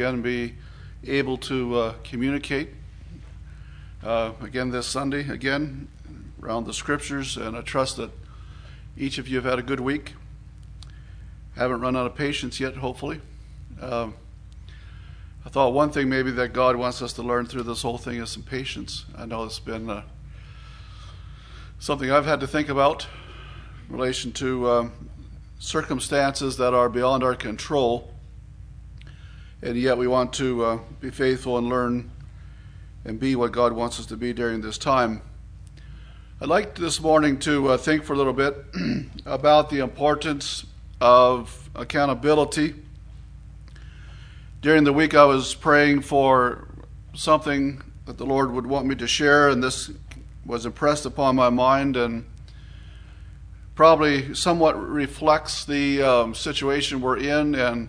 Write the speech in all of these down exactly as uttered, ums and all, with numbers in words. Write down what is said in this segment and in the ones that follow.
again be able to uh, communicate uh, again this Sunday, again around the Scriptures, and I trust that each of you have had a good week. Haven't run out of patience yet, hopefully. Um, I thought one thing maybe that God wants us to learn through this whole thing is some patience. I know it's been uh, something I've had to think about in relation to um, circumstances that are beyond our control, and yet we want to uh, be faithful and learn and be what God wants us to be during this time. I'd like this morning to uh, think for a little bit about the importance of accountability. During the week I was praying for something that the Lord would want me to share, and this was impressed upon my mind and probably somewhat reflects the um, situation we're in, and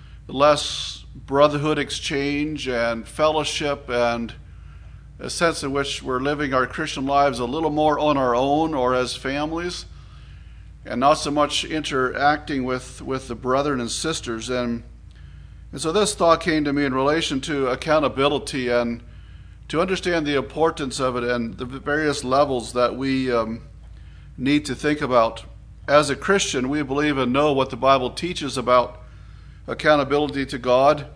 less brotherhood exchange and fellowship and a sense in which we're living our Christian lives a little more on our own or as families, and not so much interacting with, with the brethren and sisters. And, and so this thought came to me in relation to accountability and to understand the importance of it and the various levels that we um, need to think about. As a Christian, we believe and know what the Bible teaches about accountability to God.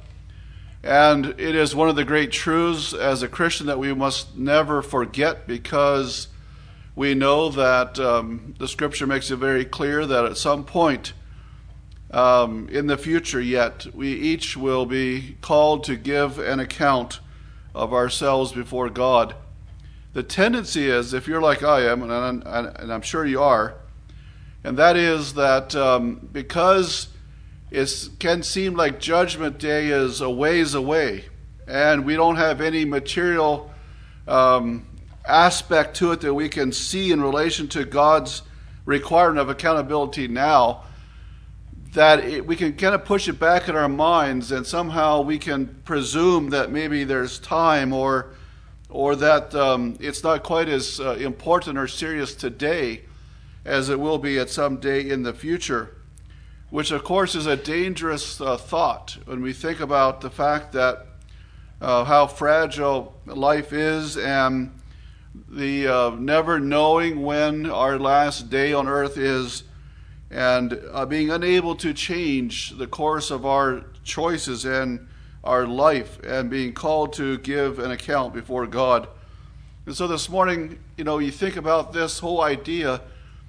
And it is one of the great truths as a Christian that we must never forget, because we know that um, the Scripture makes it very clear that at some point um, in the future yet, we each will be called to give an account of ourselves before God. The tendency is, if you're like I am, and, I'm, and I'm sure you are, and that is that um, because it can seem like Judgment Day is a ways away, and we don't have any material um, aspect to it that we can see in relation to God's requirement of accountability now, that it, we can kind of push it back in our minds, and somehow we can presume that maybe there's time, or or that um, it's not quite as uh, important or serious today as it will be at some day in the future, which of course is a dangerous uh, thought when we think about the fact that uh, how fragile life is, and the uh, never knowing when our last day on earth is, and uh, being unable to change the course of our choices and our life, and being called to give an account before God. And so this morning, you know, you think about this whole idea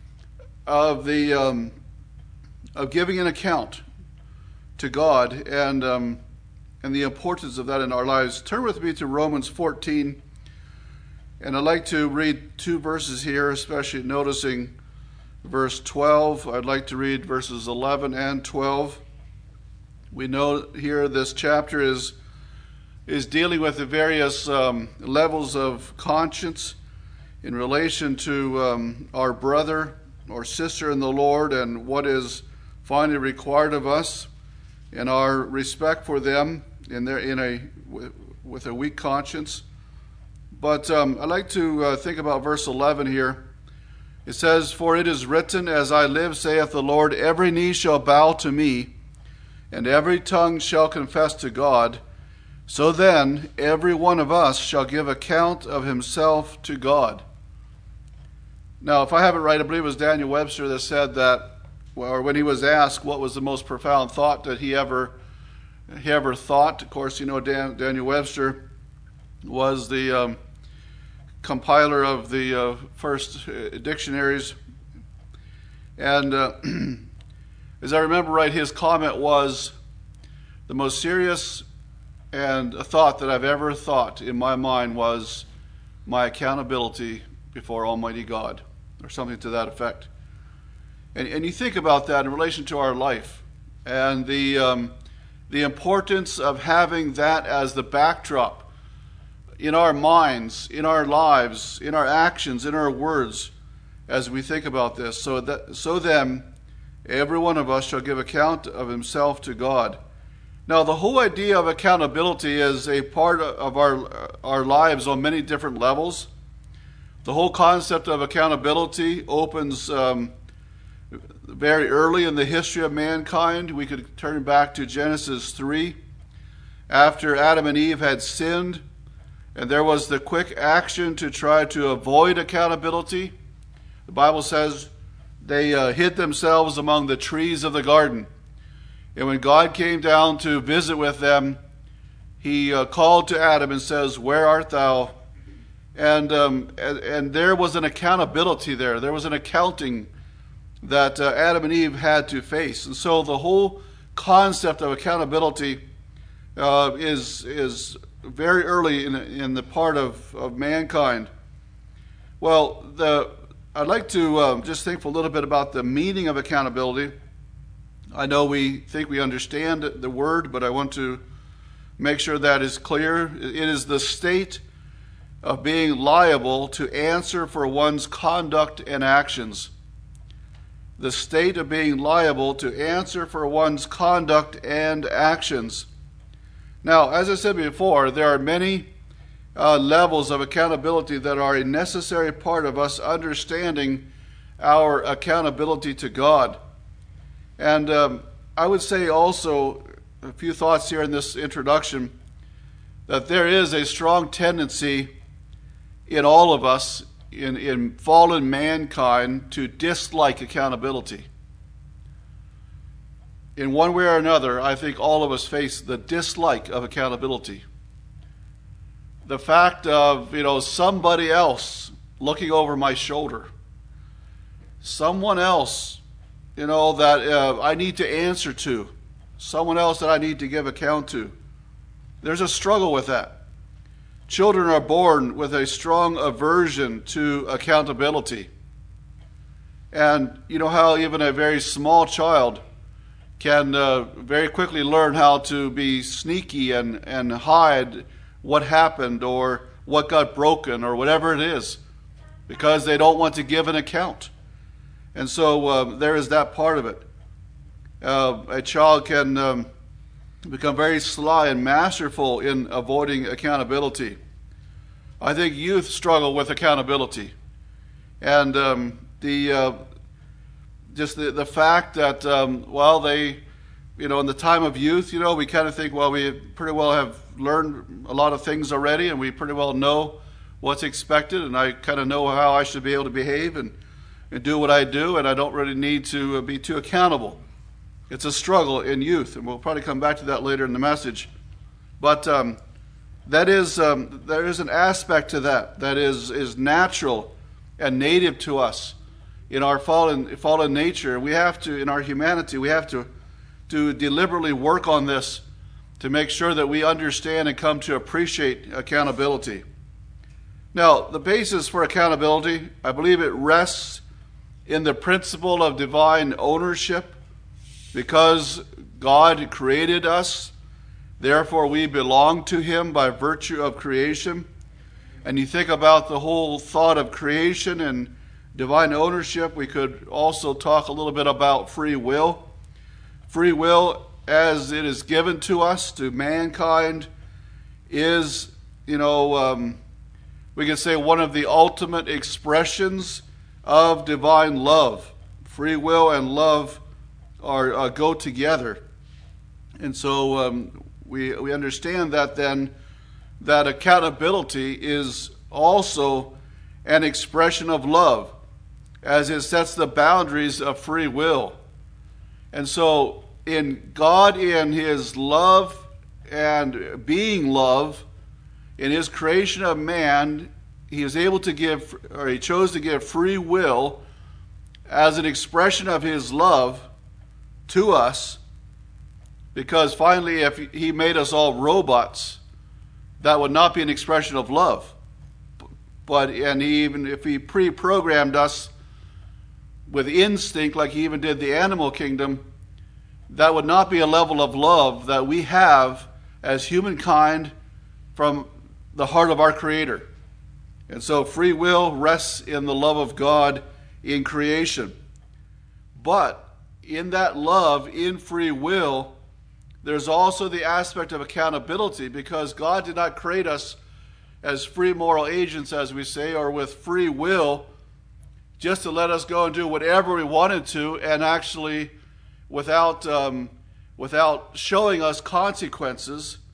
of the um, of giving an account to God, and um, and the importance of that in our lives. Turn with me to Romans fourteen, and I'd like to read two verses here, especially noticing verse twelve. I'd like to read verses eleven and twelve. We know here this chapter is is dealing with the various um, levels of conscience in relation to um, our brother or sister in the Lord, and what is finally required of us, and our respect for them in their in a with a weak conscience. But um, I'd like to uh, think about verse eleven here. It says, "For it is written, as I live, saith the Lord, every knee shall bow to me, and every tongue shall confess to God. So then every one of us shall give account of himself to God." Now, if I have it right, I believe it was Daniel Webster that said that, or when he was asked what was the most profound thought that he ever he ever thought. Of course, you know, Dan, Daniel Webster was the um, compiler of the uh, first uh, dictionaries. And uh, as I remember right, his comment was, the most serious and a thought that I've ever thought in my mind was my accountability before Almighty God, or something to that effect. And, and you think about that in relation to our life, and the um, the importance of having that as the backdrop in our minds, in our lives, in our actions, in our words, as we think about this. So that so then, every one of us shall give account of himself to God. Now, the whole idea of accountability is a part of our our lives on many different levels. The whole concept of accountability opens um, very early in the history of mankind. We could turn back to Genesis three after Adam and Eve had sinned, and there was the quick action to try to avoid accountability. The Bible says they uh, hid themselves among the trees of the garden. And when God came down to visit with them, he uh, called to Adam and says, "Where art thou?" And, um, and and there was an accountability there. There was an accounting that uh, Adam and Eve had to face. And so the whole concept of accountability uh, is is very early in, in the part of, of mankind. Well, the I'd like to um, just think for a little bit about the meaning of accountability. I know we think we understand the word, but I want to make sure that is clear. It is the state of being liable to answer for one's conduct and actions. The state of being liable to answer for one's conduct and actions. Now, as I said before, there are many uh, levels of accountability that are a necessary part of us understanding our accountability to God. And um, I would say also, a few thoughts here in this introduction, that there is a strong tendency in all of us, in, in fallen mankind, to dislike accountability. In one way or another, I think all of us face the dislike of accountability. The fact of, you know, somebody else looking over my shoulder, someone else, you know, that uh, I need to answer to, someone else that I need to give account to. There's a struggle with that. Children are born with a strong aversion to accountability. And you know how even a very small child can uh, very quickly learn how to be sneaky and, and hide what happened or what got broken or whatever it is, because they don't want to give an account. And so um, there is that part of it. Uh, a child can um, become very sly and masterful in avoiding accountability. I think youth struggle with accountability. And um, the uh, just the, the fact that, um, well, they, you know, in the time of youth, you know, we kind of think, well, we pretty well have learned a lot of things already, and we pretty well know what's expected, and I kind of know how I should be able to behave and, and do what I do, and I don't really need to be too accountable. It's a struggle in youth, and we'll probably come back to that later in the message. But um, that is um, there is an aspect to that that is is natural and native to us in our fallen fallen nature. We have to, in our humanity, we have to to deliberately work on this to make sure that we understand and come to appreciate accountability. Now, the basis for accountability, I believe it rests in the principle of divine ownership. Because God created us, therefore we belong to Him by virtue of creation. And you think about the whole thought of creation and divine ownership, we could also talk a little bit about free will. Free will, as it is given to us, to mankind, is, you know, um, we could say one of the ultimate expressions of divine love. Free will and love Are, uh, go together. And so um, we we understand that then that accountability is also an expression of love, as it sets the boundaries of free will. And so in God, in His love and being love, in His creation of man, He is able to give, or He chose to give free will as an expression of His love to us, because finally, if He made us all robots, that would not be an expression of love. But and he, even if He pre-programmed us with instinct, like He even did the animal kingdom, that would not be a level of love that we have as humankind from the heart of our Creator. And so free will rests in the love of God in creation. But in that love, in free will, there's also the aspect of accountability, because God did not create us as free moral agents, as we say, or with free will, just to let us go and do whatever we wanted to, and actually without um, without showing us consequences.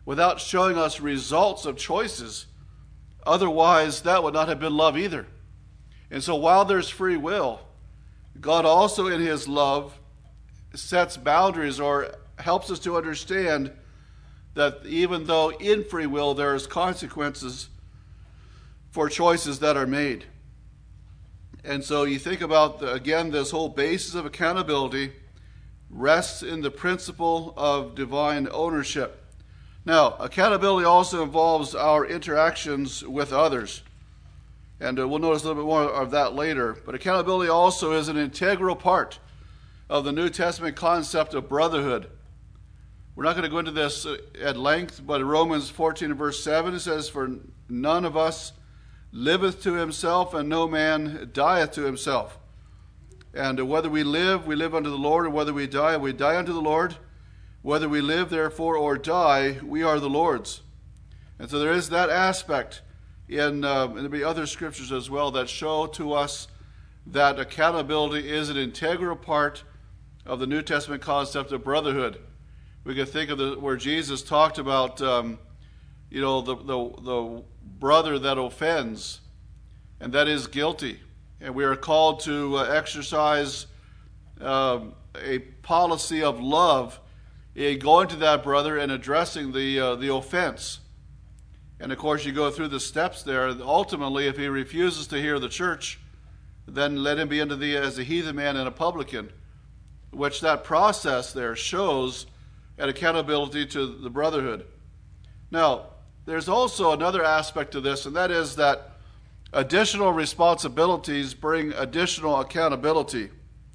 without showing us results of choices. Otherwise, that would not have been love either. And so while there's free will, God also in his love sets boundaries or helps us to understand that even though in free will there's consequences for choices that are made. And so you think about, the, again, this whole basis of accountability rests in the principle of divine ownership. Now, accountability also involves our interactions with others. And uh, we'll notice a little bit more of that later. But accountability also is an integral part of the New Testament concept of brotherhood. We're not going to go into this at length, but in Romans fourteen and verse seven it says, "For none of us liveth to himself, and no man dieth to himself. And whether we live, we live unto the Lord, or whether we die, we die unto the Lord. Whether we live, therefore, or die, we are the Lord's." And so there is that aspect in, uh, and there'll be other scriptures as well that show to us that accountability is an integral part of the New Testament concept of brotherhood. We can think of the, where Jesus talked about, um, you know, the, the the brother that offends, and that is guilty. And we are called to uh, exercise um, a policy of love in going to that brother and addressing the uh, the offense. And of course, you go through the steps there. Ultimately, if he refuses to hear the church, then let him be unto thee as a heathen man and a publican, which that process there shows an accountability to the brotherhood. Now, there's also another aspect to this, and that is that additional responsibilities bring additional accountability.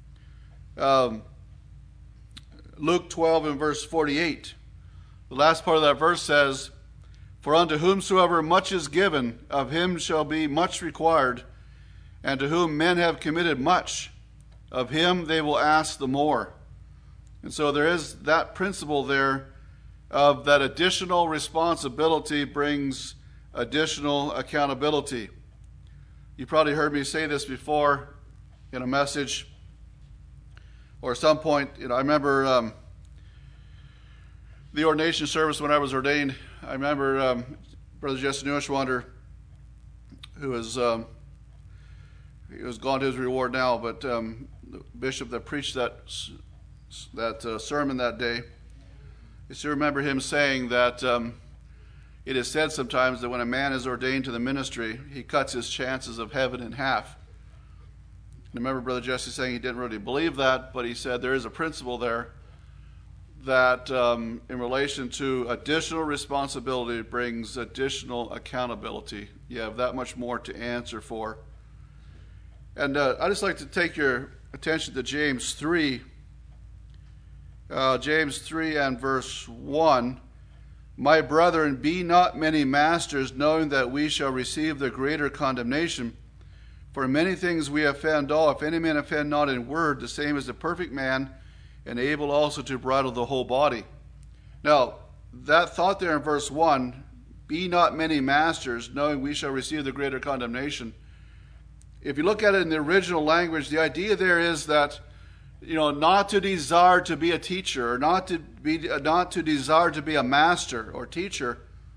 Um, Luke twelve and verse forty-eight, the last part of that verse says, "For unto whomsoever much is given, of him shall be much required, and to whom men have committed much, of him they will ask the more." And so there is that principle there of that additional responsibility brings additional accountability. You probably heard me say this before in a message or at some point. You know, I remember um, the ordination service when I was ordained. I remember um, Brother Jesse Neuschwander, who is um, he was gone to his reward now, but um, the bishop that preached that that uh, sermon that day. I still remember him saying that um, it is said sometimes that when a man is ordained to the ministry, he cuts his chances of heaven in half. I remember Brother Jesse saying he didn't really believe that, but he said there is a principle there that um, in relation to additional responsibility brings additional accountability. You have that much more to answer for. And uh, I'd just like to take your attention to James three. Uh, James three and verse one. "My brethren, be not many masters, knowing that we shall receive the greater condemnation. For many things we offend all. If any man offend not in word, the same is a perfect man, and able also to bridle the whole body." Now, that thought there in verse one, "Be not many masters, knowing we shall receive the greater condemnation." If you look at it in the original language, the idea there is that, you know, not to desire to be a teacher, or not to be, not to desire to be a master or teacher,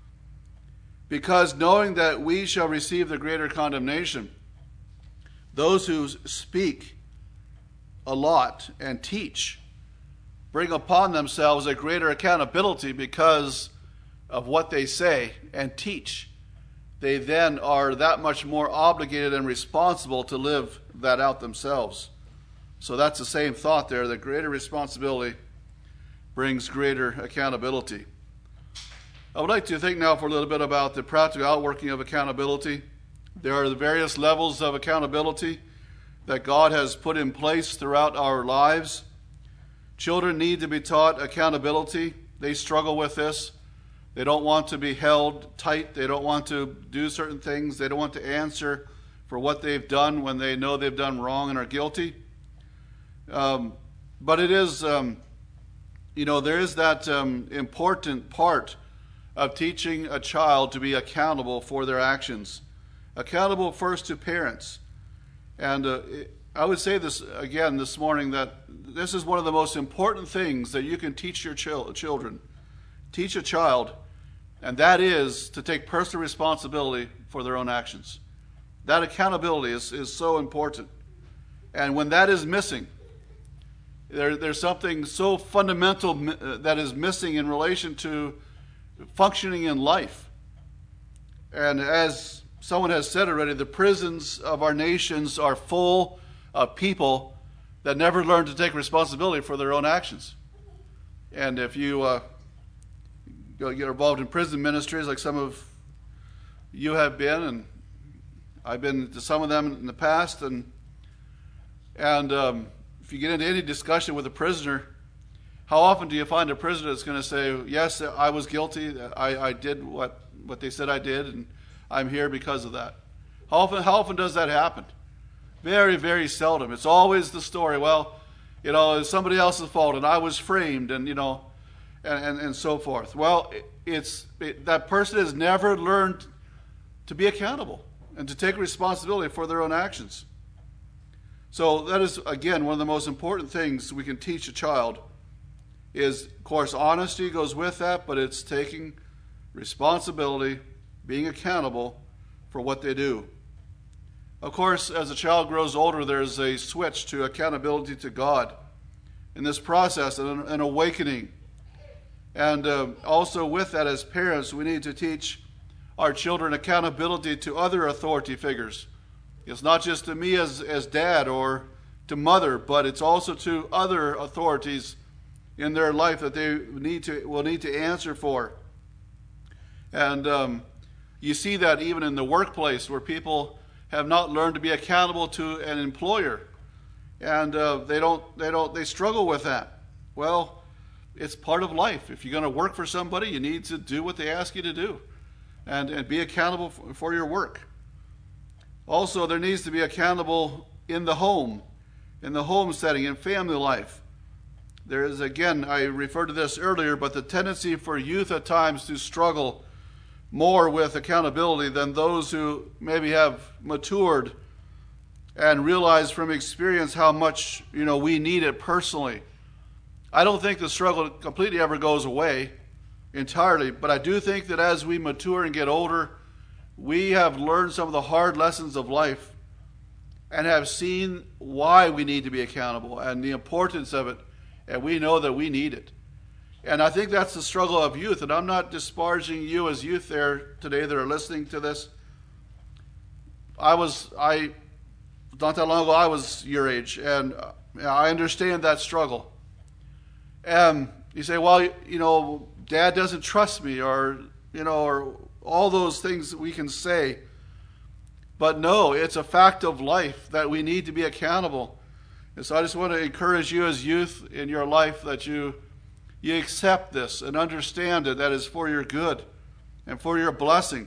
because knowing that we shall receive the greater condemnation. Those who speak a lot and teach bring upon themselves a greater accountability because of what they say and teach. They then are that much more obligated and responsible to live that out themselves. So that's the same thought there. The greater responsibility brings greater accountability. I would like to think now for a little bit about the practical outworking of accountability. There are the various levels of accountability that God has put in place throughout our lives. Children need to be taught accountability. They struggle with this. They don't want to be held tight. They don't want to do certain things. They don't want to answer for what they've done when they know they've done wrong and are guilty. Um, but it is, um, you know, there is that um, important part of teaching a child to be accountable for their actions. Accountable first to parents. And uh, I would say this again this morning, that this is one of the most important things that you can teach your chil- children. Teach a child and that is to take personal responsibility for their own actions. That accountability is, is so important. And when that is missing, there, there's something so fundamental that is missing in relation to functioning in life. And as someone has said already, the prisons of our nations are full of people that never learn to take responsibility for their own actions. And if you uh, get involved in prison ministries like some of you have been, and I've been to some of them in the past, and and um, if you get into any discussion with a prisoner, how often do you find a prisoner that's going to say, yes, I was guilty, I, I did what, what they said I did, and I'm here because of that? How often, how often does that happen? Very, very seldom. It's always the story, well, you know, it's somebody else's fault, and I was framed, and, you know, and, and, and so forth. Well, it, it's it, that person has never learned to be accountable and to take responsibility for their own actions. So that is, again, one of the most important things we can teach a child is, of course, honesty goes with that, but it's taking responsibility, being accountable for what they do. Of course, as a child grows older, there's a switch to accountability to God. In this process, an, an awakening. And uh, also with that, as parents, we need to teach our children accountability to other authority figures. It's not just to me as, as dad or to mother, but it's also to other authorities in their life that they need to will need to answer for. And um, you see that even in the workplace, where people have not learned to be accountable to an employer, and uh, they don't they don't they struggle with that. Well, it's part of life. If you're going to work for somebody, you need to do what they ask you to do, and and be accountable for, for your work. Also, there needs to be accountable in the home, in the home setting, in family life. There is, again, I referred to this earlier, but the tendency for youth at times to struggle more with accountability than those who maybe have matured and realize from experience how much, you know, we need it personally. I don't think the struggle completely ever goes away entirely, but I do think that as we mature and get older, we have learned some of the hard lessons of life and have seen why we need to be accountable and the importance of it, and we know that we need it. And I think that's the struggle of youth, and I'm not disparaging you as youth there today that are listening to this. I was, I, not that long ago, I was your age, and I understand that struggle. And you say, well, you know, Dad doesn't trust me, or, you know, or all those things we can say. But no, it's a fact of life that we need to be accountable. And so I just want to encourage you as youth in your life that you you accept this and understand it, that is for your good and for your blessing.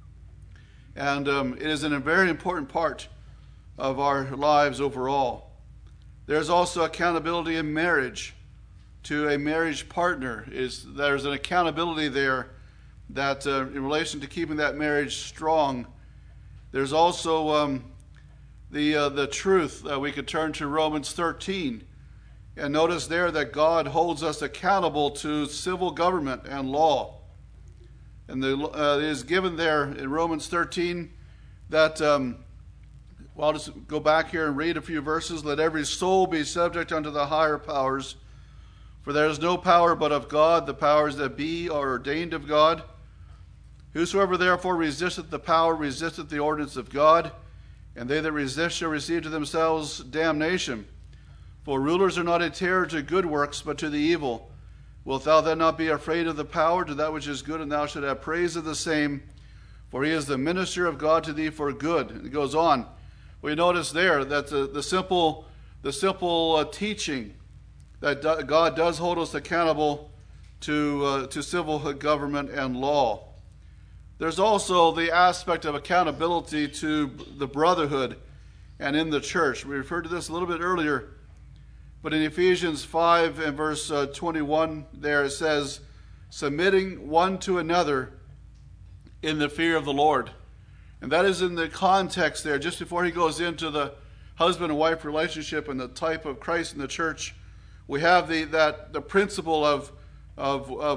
And um, it is a very important part of our lives overall. There's also accountability in marriage to a marriage partner. Is there's an accountability there that uh, in relation to keeping that marriage strong. There's also um, the uh, the truth that we could turn to Romans thirteen, and notice there that God holds us accountable to civil government and law. And the, uh, it is given there in Romans thirteen that, um, well, I'll just go back here and read a few verses. Let every soul be subject unto the higher powers, for there is no power but of God. The powers that be are ordained of God. Whosoever therefore resisteth the power resisteth the ordinance of God, and they that resist shall receive to themselves damnation. For rulers are not a terror to good works, but to the evil. Wilt thou then not be afraid of the power, to that which is good, and thou shalt have praise of the same? For he is the minister of God to thee for good. And it goes on. We notice there that the, the simple, the simple uh, teaching that do, God does hold us accountable to uh, to civil government and law. There's also the aspect of accountability to the brotherhood and in the church. We referred to this a little bit earlier, but in Ephesians five and verse uh, twenty-one there it says, submitting one to another in the fear of the Lord. And that is in the context there, just before he goes into the husband and wife relationship and the type of Christ in the church. We have the that the principle of of, of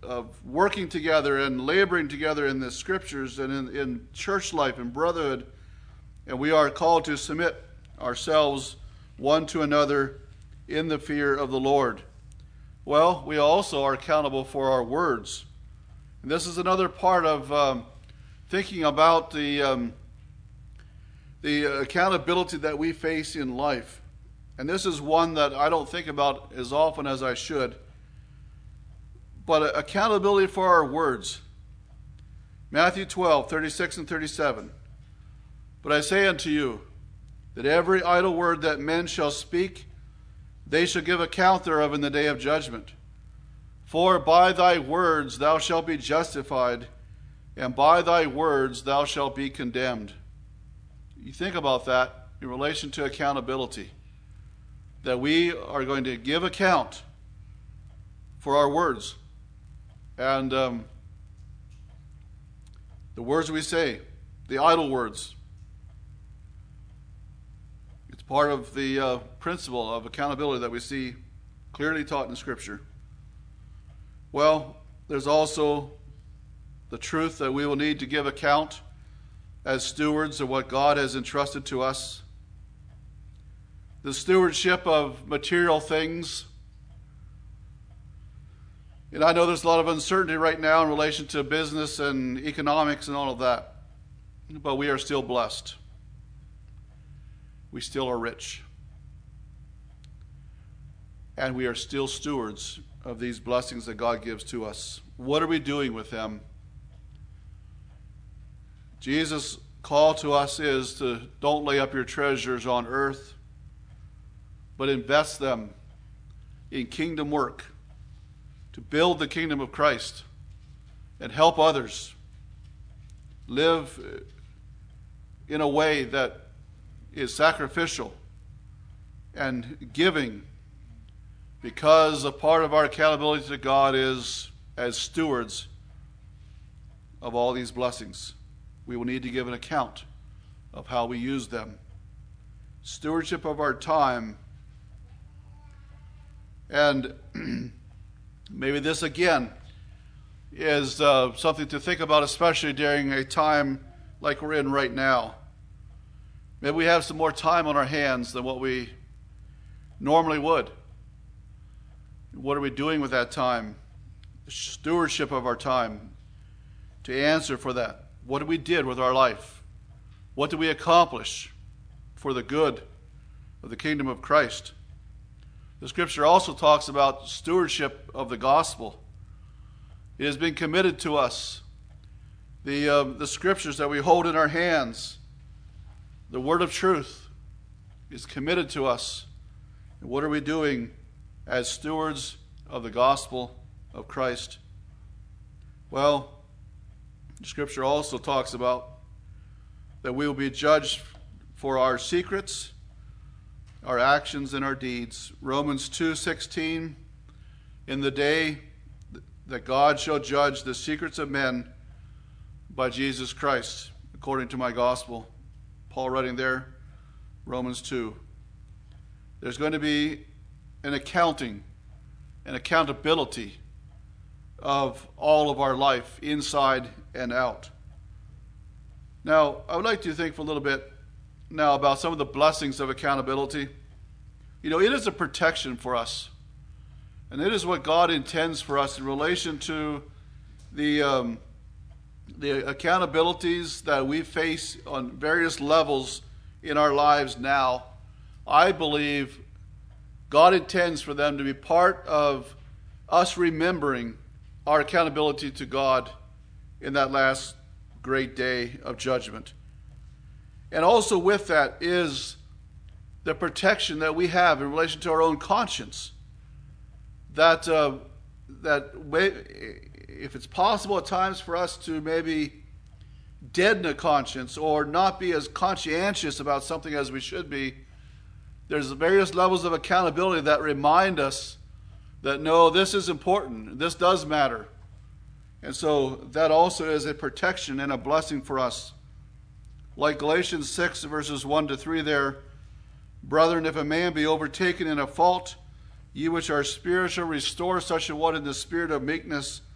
of working together and laboring together in the scriptures and in, in church life and brotherhood. And we are called to submit ourselves one to another in the fear of the Lord. Well, we also are accountable for our words. And this is another part of um, thinking about the, um, the accountability that we face in life. And this is one that I don't think about as often as I should. But accountability for our words. Matthew twelve, thirty-six and thirty-seven. But I say unto you, that every idle word that men shall speak, they shall give account thereof in the day of judgment. For by thy words thou shalt be justified, and by thy words thou shalt be condemned. You think about that in relation to accountability. That we are going to give account for our words. And um, the words we say, the idle words. It's part of the uh, principle of accountability that we see clearly taught in Scripture. Well, there's also the truth that we will need to give account as stewards of what God has entrusted to us. The stewardship of material things. And I know there's a lot of uncertainty right now in relation to business and economics and all of that. But we are still blessed. We still are rich. And we are still stewards of these blessings that God gives to us. What are we doing with them? Jesus' call to us is to don't lay up your treasures on earth, but invest them in kingdom work to build the kingdom of Christ and help others live in a way that is sacrificial and giving, because a part of our accountability to God is as stewards of all these blessings. We will need to give an account of how we use them. Stewardship of our time. And maybe this again is uh, something to think about, especially during a time like we're in right now. Maybe we have some more time on our hands than what we normally would. What are we doing with that time? The stewardship of our time. To answer for that. What we did with our life. What did we accomplish for the good of the kingdom of Christ? The scripture also talks about stewardship of the gospel. It has been committed to us. The, uh, the scriptures that we hold in our hands, the word of truth, is committed to us. And what are we doing as stewards of the gospel of Christ? Well, the scripture also talks about that we will be judged for our secrets, our actions, and our deeds. Romans two sixteen, in the day that God shall judge the secrets of men by Jesus Christ, according to my gospel. Paul writing there, Romans two. There's going to be an accounting, an accountability of all of our life, inside and out. Now, I would like to think for a little bit now about some of the blessings of accountability. You know, it is a protection for us. And it is what God intends for us in relation to the, um, the accountabilities that we face on various levels in our lives now. I believe God intends for them to be part of us remembering our accountability to God in that last great day of judgment. And also with that is the protection that we have in relation to our own conscience. That, uh, that if it's possible at times for us to maybe deaden a conscience or not be as conscientious about something as we should be, there's various levels of accountability that remind us that no, this is important, this does matter. And so that also is a protection and a blessing for us. Like Galatians six verses one to three there, brethren, if a man be overtaken in a fault, ye which are spiritual, restore such a one in the spirit of meekness,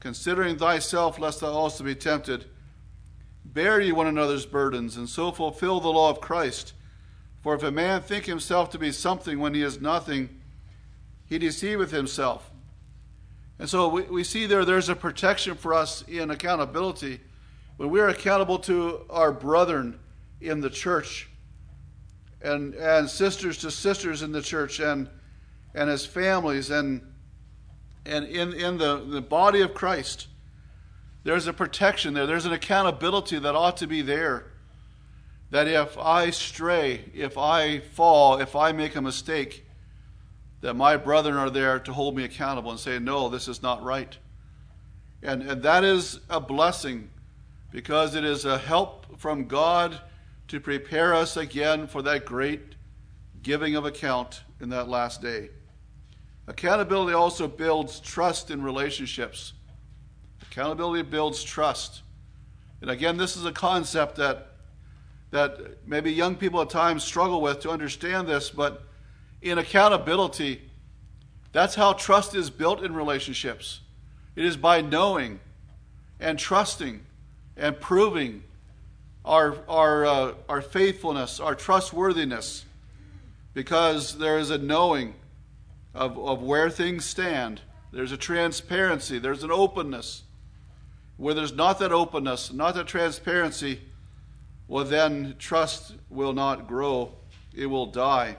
considering thyself, lest thou also be tempted. Bear ye one another's burdens, and so fulfill the law of Christ. For if a man think himself to be something when he is nothing, he deceiveth himself. And so we, we see there, there's a protection for us in accountability. When we're accountable to our brethren in the church, and, and sisters to sisters in the church, and, and as families, and, and in, in the, the body of Christ, there's a protection there. There's an accountability that ought to be there. That if I stray, if I fall, if I make a mistake, that my brethren are there to hold me accountable and say, no, this is not right. And, and that is a blessing, because it is a help from God to prepare us again for that great giving of account in that last day. Accountability also builds trust in relationships. Accountability builds trust. And again, this is a concept that that maybe young people at times struggle with to understand this, but in accountability, that's how trust is built in relationships. It is by knowing and trusting and proving our, our, uh, our faithfulness, our trustworthiness, because there is a knowing of, of where things stand. There's a transparency, there's an openness. Where there's not that openness, not that transparency, well, then trust will not grow. It will die.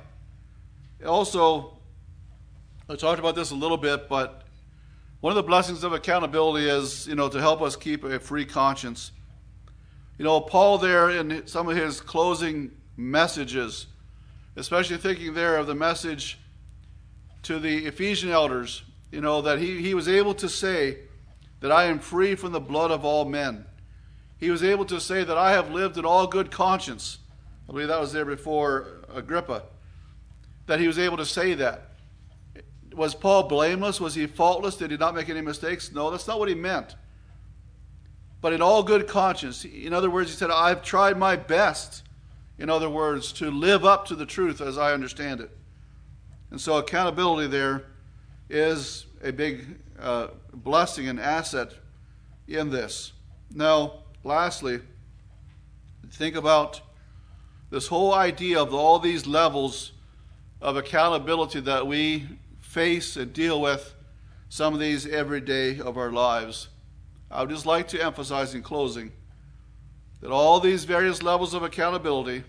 Also, I talked about this a little bit, but one of the blessings of accountability is, you know, to help us keep a free conscience. You know, Paul there in some of his closing messages, especially thinking there of the message to the Ephesian elders, you know, that he, he was able to say that I am free from the blood of all men. He was able to say that I have lived in all good conscience. I believe that was there before Agrippa. That he was able to say that. Was Paul blameless? Was he faultless? Did he not make any mistakes? No, that's not what he meant. But in all good conscience. In other words, he said, I've tried my best, in other words, to live up to the truth as I understand it. And so accountability there is a big uh, blessing and asset in this. Now, lastly, think about this whole idea of all these levels of accountability that we face and deal with some of these every day of our lives. I would just like to emphasize in closing that all these various levels of accountability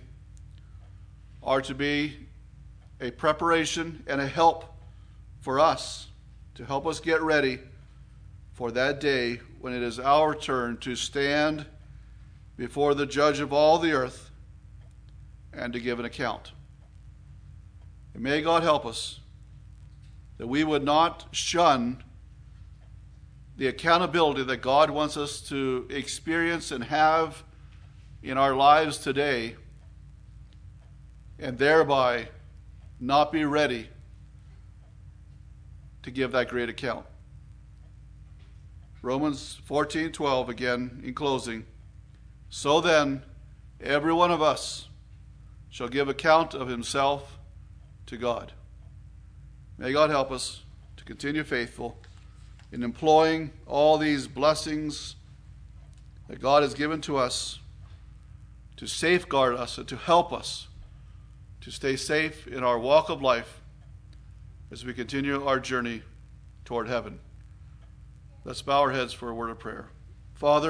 are to be a preparation and a help for us, to help us get ready for that day when it is our turn to stand before the judge of all the earth and to give an account. And may God help us that we would not shun the accountability that God wants us to experience and have in our lives today, and thereby not be ready to give that great account. Romans fourteen twelve, again in closing. So then, every one of us shall give account of himself to God. May God help us to continue faithful in employing all these blessings that God has given to us to safeguard us and to help us to stay safe in our walk of life as we continue our journey toward heaven. Let's bow our heads for a word of prayer. Father,